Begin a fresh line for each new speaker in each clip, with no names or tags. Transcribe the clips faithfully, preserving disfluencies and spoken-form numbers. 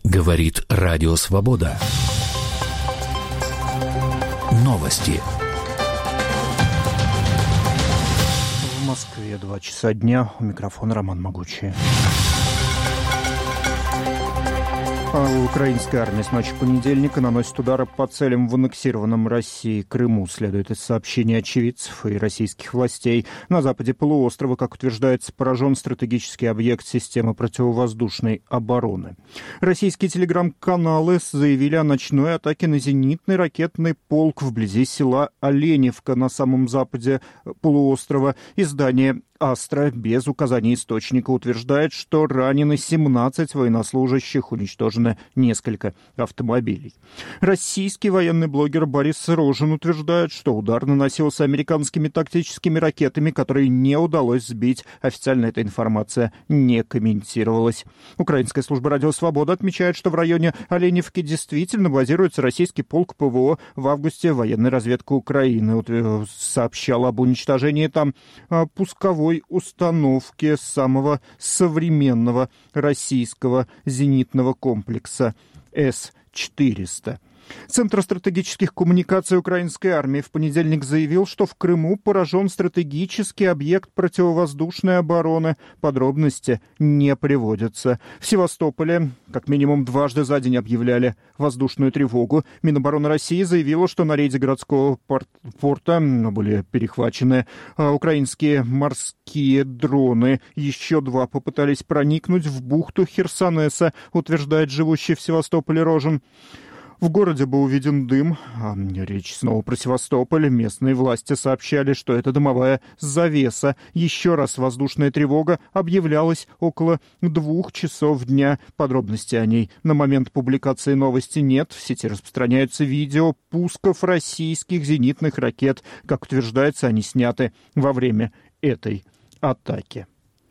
Говорит Радио Свобода. Новости.
В Москве два часа дня. У микрофона Роман Могучий. Украинская армия с ночи понедельника наносит удары по целям в аннексированном Россией Крыму. Следует из сообщений очевидцев и российских властей. На западе полуострова, как утверждается, поражен стратегический объект системы противовоздушной обороны. Российские телеграм-каналы заявили о ночной атаке на зенитный ракетный полк вблизи села Оленевка на самом западе полуострова. Издание «Астра» без указания источника утверждает, что ранены семнадцать военнослужащих, уничтожено несколько автомобилей. Российский военный блогер Борис Рожин утверждает, что удар наносился американскими тактическими ракетами, которые не удалось сбить. Официально эта информация не комментировалась. Украинская служба «Радио Свобода» отмечает, что в районе Оленевки действительно базируется российский полк ПВО. В августе военная разведка Украины сообщала об уничтожении там пусковой установки самого современного российского зенитного комплекса эс четыреста. Центр стратегических коммуникаций украинской армии в понедельник заявил, что в Крыму поражен стратегический объект противовоздушной обороны. Подробности не приводятся. В Севастополе как минимум дважды за день объявляли воздушную тревогу. Минобороны России заявила, что на рейде городского порта были перехвачены украинские морские дроны. Еще два попытались проникнуть в бухту Херсонеса, утверждает живущий в Севастополе Рожин. В городе был увиден дым. Речь снова про Севастополь. Местные власти сообщали, что это дымовая завеса. Еще раз воздушная тревога объявлялась около двух часов дня. Подробностей о ней на момент публикации новости нет. В сети распространяются видео пусков российских зенитных ракет. Как утверждается, они сняты во время этой атаки.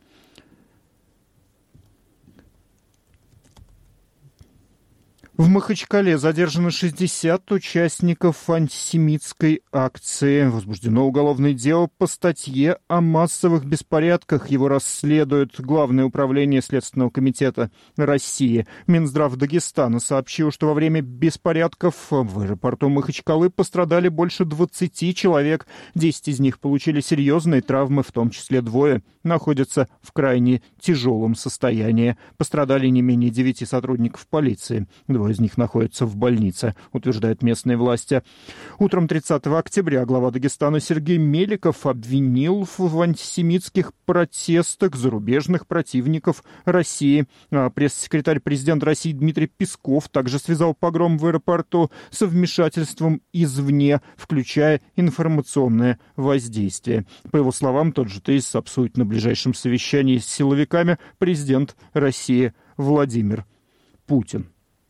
В Махачкале задержано шестьдесят участников антисемитской акции. Возбуждено уголовное дело по статье о массовых беспорядках. Его расследует Главное управление Следственного комитета России. Минздрав Дагестана сообщил, что во время беспорядков в аэропорту Махачкалы пострадали больше двадцати человек. десять из них получили серьезные травмы, в том числе двое находятся в крайне тяжелом состоянии. Пострадали не менее девяти сотрудников полиции. Двое из них находятся в больнице, утверждают местные власти. Утром тридцатого октября глава Дагестана Сергей Меликов обвинил в антисемитских протестах зарубежных противников России. А пресс-секретарь президента России Дмитрий Песков также связал погром в аэропорту со вмешательством извне, включая информационное воздействие. По его словам, тот же тезис обсудит на ближайшем совещании с силовиками президент России Владимир Путин.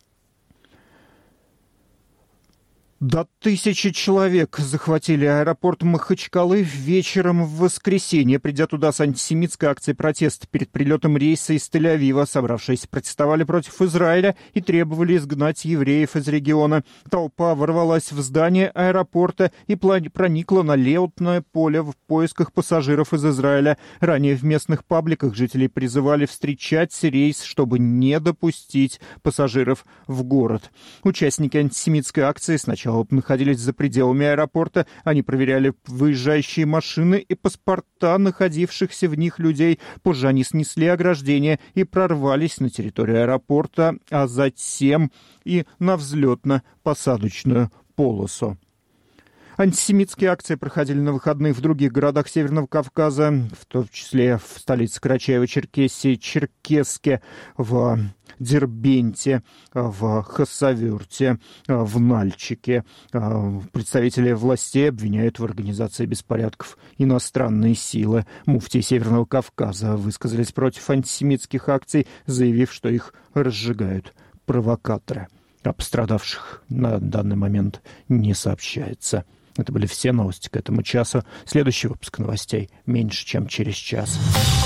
До тысячи человек захватили аэропорт Махачкалы вечером в воскресенье, придя туда с антисемитской акцией протеста перед прилетом рейса из Тель-Авива. Собравшиеся протестовали против Израиля и требовали изгнать евреев из региона. Толпа ворвалась в здание аэропорта и проникла на летное поле в поисках пассажиров из Израиля. Ранее в местных пабликах жителей призывали встречать рейс, чтобы не допустить пассажиров в город. Участники антисемитской акции сначала находились за пределами аэропорта. Они проверяли выезжающие машины и паспорта находившихся в них людей. Позже они снесли ограждение и прорвались на территорию аэропорта, а затем и на взлетно-посадочную полосу. Антисемитские акции проходили на выходные в других городах Северного Кавказа, в том числе в столице Карачаево-Черкесии, Черкесске, в Дербенте, в Хасавюрте, в Нальчике. Представители властей обвиняют в организации беспорядков иностранные силы. Муфтии Северного Кавказа высказались против антисемитских акций, заявив, что их разжигают провокаторы. О пострадавших на данный момент не сообщается. Это были все новости к этому часу. Следующий выпуск новостей меньше, чем через час.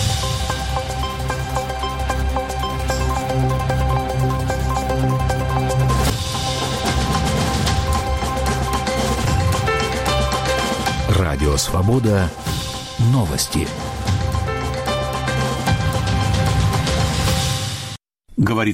Радио «Свобода». Новости. Говорит